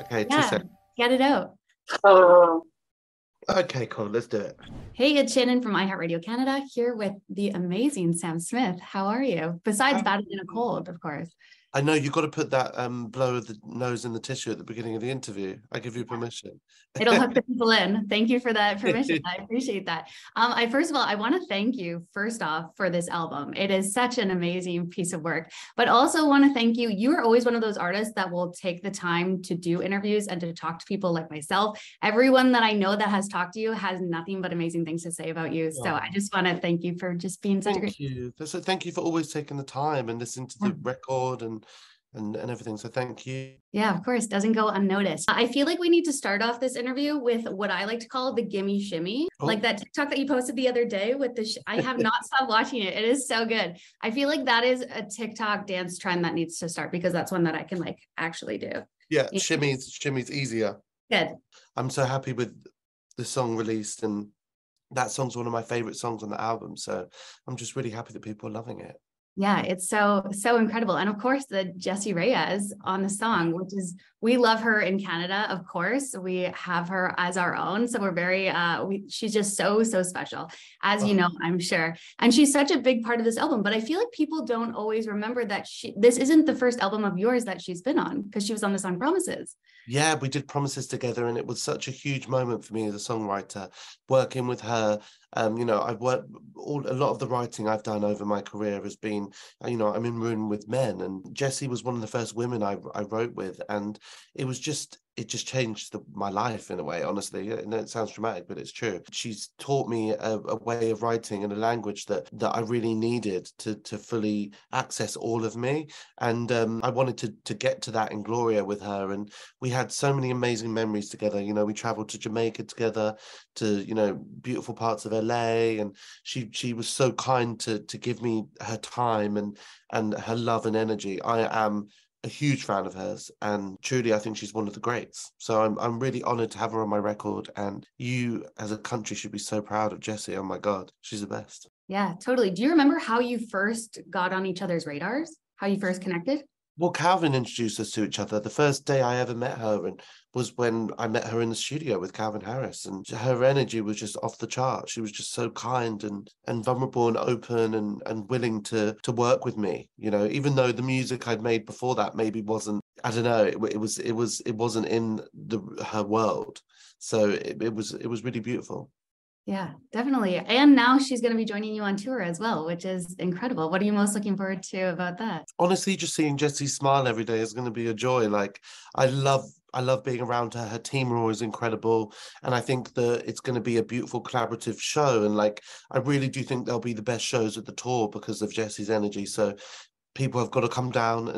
Okay, two Yeah, seconds. get it out. Okay, cool. Let's do it. Hey, it's Shannon from iHeartRadio Canada here with the amazing Sam Smith. How are you? Besides battling a cold, of course. I know you've got to put that blow of the nose in the tissue at the beginning of the interview. I give you Yeah. permission. It'll hook the people in. Thank you for that permission. I appreciate that. First of all, I want to thank you first off for this album. It is such an amazing piece of work, but also want to thank you. You are always one of those artists that will take the time to do interviews and to talk to people like myself. Everyone that I know that has talked to you has nothing but amazing things to say about you. So I just want to thank you for just being such a great. Thank you. So thank you for always taking the time and listening to the record and everything. So thank you. Yeah, of course, doesn't go unnoticed. I feel like we need to start off this interview with what I like to call the gimme shimmy, like that TikTok that you posted the other day with the. I have not stopped watching it. It is so good. I feel like that is a TikTok dance trend that needs to start because that's one that I can like actually do. Yeah, shimmy's easier. Good. I'm so happy with the song released, and that song's one of my favorite songs on the album. So I'm just really happy that people are loving it. Yeah, it's so incredible. And of course, the Jessie Reyez on the song, which is, we love her in Canada, of course. We have her as our own. So we're very, she's just so special, as you know, I'm sure. And she's such a big part of this album. But I feel like people don't always remember that this isn't the first album of yours that she's been on, because she was on the song Promises. Yeah, we did Promises together, and it was such a huge moment for me as a songwriter, working with her. I've worked a lot of the writing I've done over my career has been, I'm in Room with Men, and Jessie was one of the first women I wrote with, and it just changed my life in a way, honestly. And it sounds dramatic, but it's true. She's taught me a way of writing and a language that I really needed to fully access all of me. And I wanted to get to that in Gloria with her. And we had so many amazing memories together. We traveled to Jamaica together, to, beautiful parts of LA. And she was so kind to give me her time and her love and energy. I am a huge fan of hers, and truly I think she's one of the greats. So I'm really honored to have her on my record, and you as a country should be so proud of Jessie. Oh my God, she's the best. Yeah, totally. Do you remember how you first got on each other's radars? How you first connected? Well, Calvin introduced us to each other. The first day I ever met her and was when I met her in the studio with Calvin Harris, and her energy was just off the chart. She was just so kind and vulnerable and open and willing to work with me. Even though the music I'd made before that maybe wasn't, I don't know, it wasn't in her world. So it was really beautiful. Yeah, definitely. And now she's going to be joining you on tour as well, which is incredible. What are you most looking forward to about that? Honestly, just seeing Jessie smile every day is going to be a joy. Like, I love being around her. Her team are always incredible. And I think that it's going to be a beautiful collaborative show. And like, I really do think they'll be the best shows at the tour because of Jessie's energy. So people have got to come down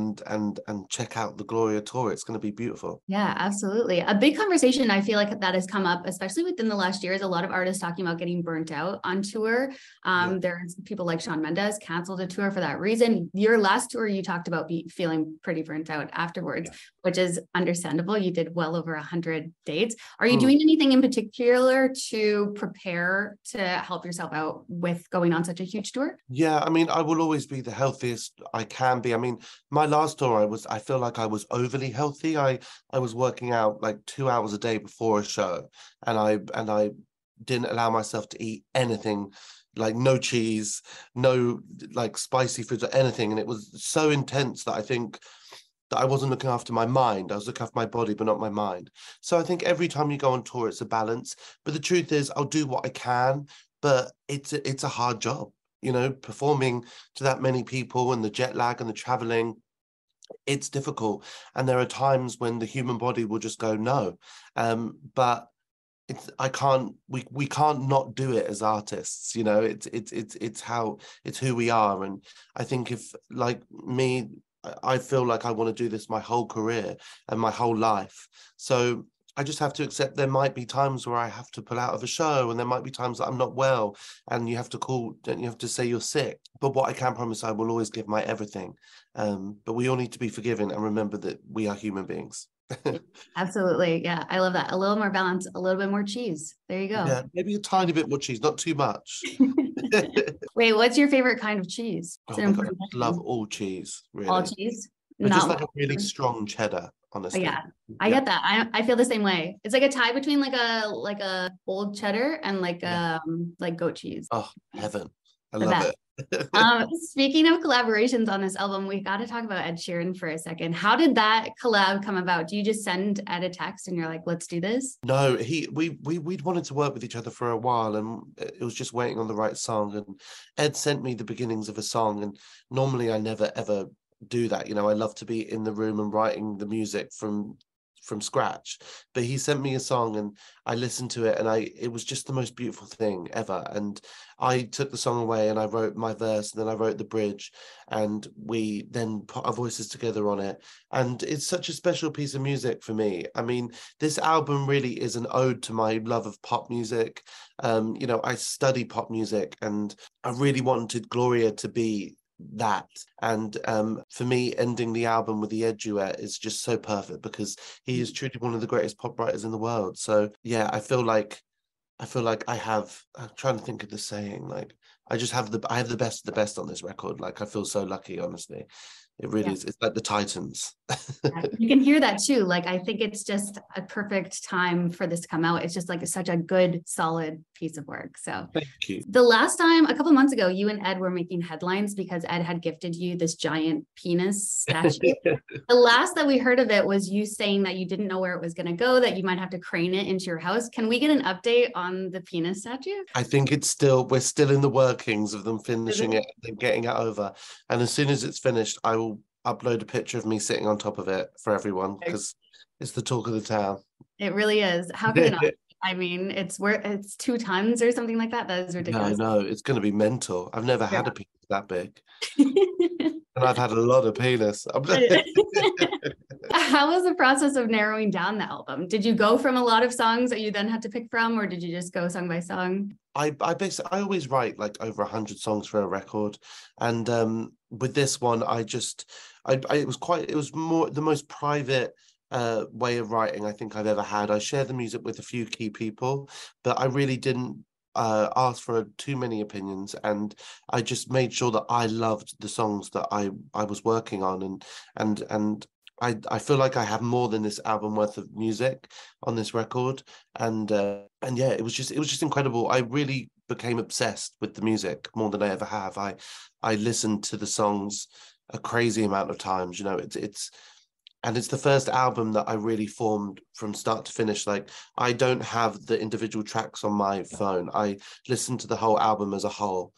and check out the Gloria tour. It's going to be beautiful. Yeah, absolutely. A big conversation I feel like that has come up, especially within the last year, is a lot of artists talking about getting burnt out on tour. There's people like Shawn Mendes canceled a tour for that reason. Your last tour, you talked about feeling pretty burnt out afterwards, which is understandable. You did well over 100 dates. Are you doing anything in particular to prepare to help yourself out with going on such a huge tour? Yeah, I mean, I will always be the healthiest I can be. I mean, my last tour, I feel like I was overly healthy. I was working out like 2 hours a day before a show, and I didn't allow myself to eat anything, like no cheese, no like spicy foods or anything. And it was so intense that I think that I wasn't looking after my mind. I was looking after my body, but not my mind. So I think every time you go on tour, it's a balance. But the truth is, I'll do what I can, but it's a hard job. Performing to that many people and the jet lag and the traveling, it's difficult. And there are times when the human body will just go, no. But we can't not do it as artists. It's who we are. And I think if, like me, I feel like I want to do this my whole career and my whole life. So I just have to accept there might be times where I have to pull out of a show, and there might be times that I'm not well and you have to say you're sick. But what I can promise, I will always give my everything. But we all need to be forgiven and remember that we are human beings. Absolutely. Yeah, I love that. A little more balance, a little bit more cheese. There you go. Yeah, maybe a tiny bit more cheese, not too much. Wait, what's your favorite kind of cheese? Oh my God, I love all cheese, really. All cheese? But Not just like a really strong cheddar. honestly. Yeah, I get that. I feel the same way. It's like a tie between like a old cheddar and like goat cheese. Oh, heaven. I The love best. it. Speaking of collaborations on this album, we got to talk about Ed Sheeran for a second. How did that collab come about? Do you just send Ed a text and you're like, let's do this? No, we'd wanted to work with each other for a while, and it was just waiting on the right song. And Ed sent me the beginnings of a song, and normally I never ever do that. You know, I love to be in the room and writing the music from scratch. But he sent me a song, and I listened to it, and it was just the most beautiful thing ever. And I took the song away, and I wrote my verse, and then I wrote the bridge, and we then put our voices together on it. And it's such a special piece of music for me. I mean, this album really is an ode to my love of pop music. You know, I study pop music, and I really wanted Gloria to be that. And for me, ending the album with the Ed duet is just so perfect, because he is truly one of the greatest pop writers in the world. So yeah, I feel like I'm trying to think of the saying, like I have the best of the best on this record. Like I feel so lucky, honestly. It really is. It's like the Titans. You can hear that too. Like, I think it's just a perfect time for this to come out. It's just like such a good, solid piece of work. So Thank you. the last time, a couple months ago, you and Ed were making headlines because Ed had gifted you this giant penis statue. The last that we heard of it was you saying that you didn't know where it was going to go, that you might have to crane it into your house. Can we get an update on the penis statue? I think we're still in the workings of them finishing it and getting it over. And as soon as it's finished, I will upload a picture of me sitting on top of it for everyone, because it's the talk of the town. It really is. How could it not? I mean, it's 2 tons or something like that. That is ridiculous. Yeah, I know. It's going to be mental. I've never had a penis that big. And I've had a lot of penis. How was the process of narrowing down the album? Did you go from a lot of songs that you then had to pick from, or did you just go song by song? I always write like over 100 songs for a record, and with this one, it was more the most private way of writing I think I've ever had. I share the music with a few key people, but I really didn't ask for too many opinions, and I just made sure that I loved the songs that I was working on, and I feel like I have more than this album worth of music on this record, and yeah, it was just incredible. I really became obsessed with the music more than I ever have. I listened to the songs a crazy amount of times. You know, it's the first album that I really formed from start to finish. Like, I don't have the individual tracks on my phone. I listen to the whole album as a whole.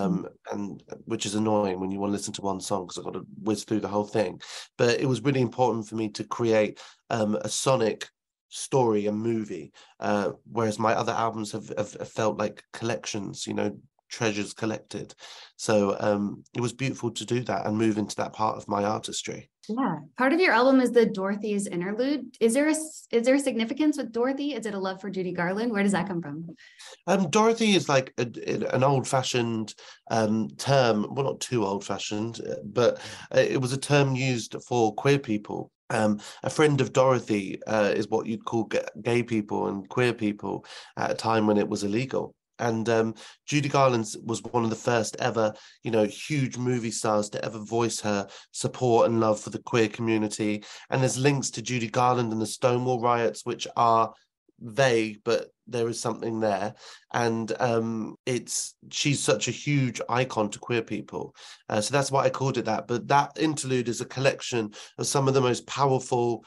And which is annoying when you want to listen to one song, because I've got to whiz through the whole thing. But it was really important for me to create a sonic story and movie, whereas my other albums have felt like collections, you know, treasures collected. So it was beautiful to do that and move into that part of my artistry. Yeah, part of your album is the Dorothy's interlude. Is there a significance with Dorothy? Is it a love for Judy Garland? Where does that come from? Dorothy is like an old-fashioned term. Well, not too old-fashioned, but it was a term used for queer people. A friend of Dorothy is what you'd call gay people and queer people at a time when it was illegal. And Judy Garland was one of the first ever, you know, huge movie stars to ever voice her support and love for the queer community. And there's links to Judy Garland and the Stonewall riots, which are vague, but there is something there. And she's such a huge icon to queer people. So that's why I called it that. But that interlude is a collection of some of the most powerful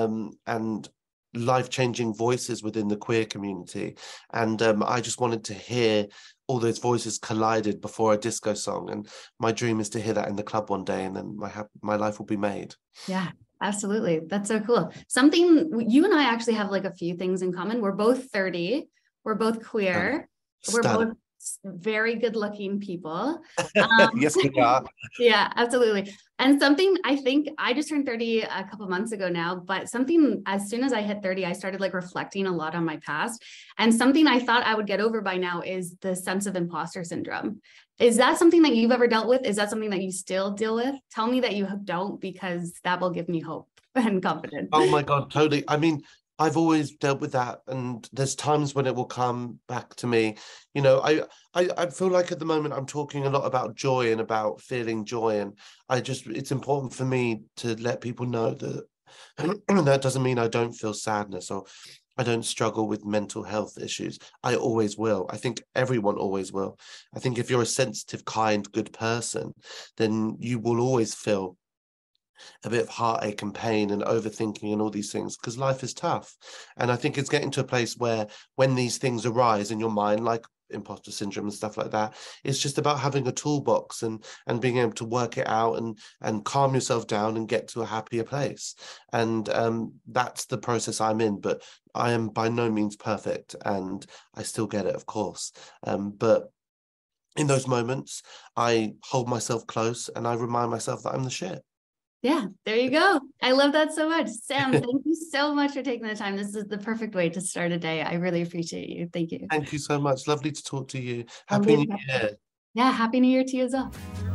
and life-changing voices within the queer community, and I just wanted to hear all those voices collided before a disco song, and my dream is to hear that in the club one day, and then my life will be made. Yeah, absolutely. That's so cool. Something you and I actually have like a few things in common. We're both 30, we're both queer, we're both very good looking people. Yes, we are. Yeah, absolutely. And something, I think I just turned 30 a couple months ago now, but something, as soon as I hit 30, I started like reflecting a lot on my past. And something I thought I would get over by now is the sense of imposter syndrome. Is that something that you've ever dealt with? Is that something that you still deal with? Tell me that you don't, because that will give me hope and confidence. Oh my God, totally. I mean, I've always dealt with that, and there's times when it will come back to me. You know, I feel like at the moment I'm talking a lot about joy and about feeling joy, and it's important for me to let people know that That doesn't mean I don't feel sadness or I don't struggle with mental health issues. I always will. I think everyone always will. I think if you're a sensitive, kind, good person, then you will always feel a bit of heartache and pain and overthinking and all these things, because life is tough. And I think it's getting to a place where when these things arise in your mind, like imposter syndrome and stuff like that, it's just about having a toolbox and being able to work it out and calm yourself down and get to a happier place. And that's the process I'm in, but I am by no means perfect, and I still get it, of course. But in those moments, I hold myself close and I remind myself that I'm the shit. Yeah, there you go. I love that so much. Sam, thank you so much for taking the time. This is the perfect way to start a day. I really appreciate you. Thank you. Thank you so much. Lovely to talk to you. Lovely Happy to New talk to you. Year. Yeah, Happy New Year to you as well.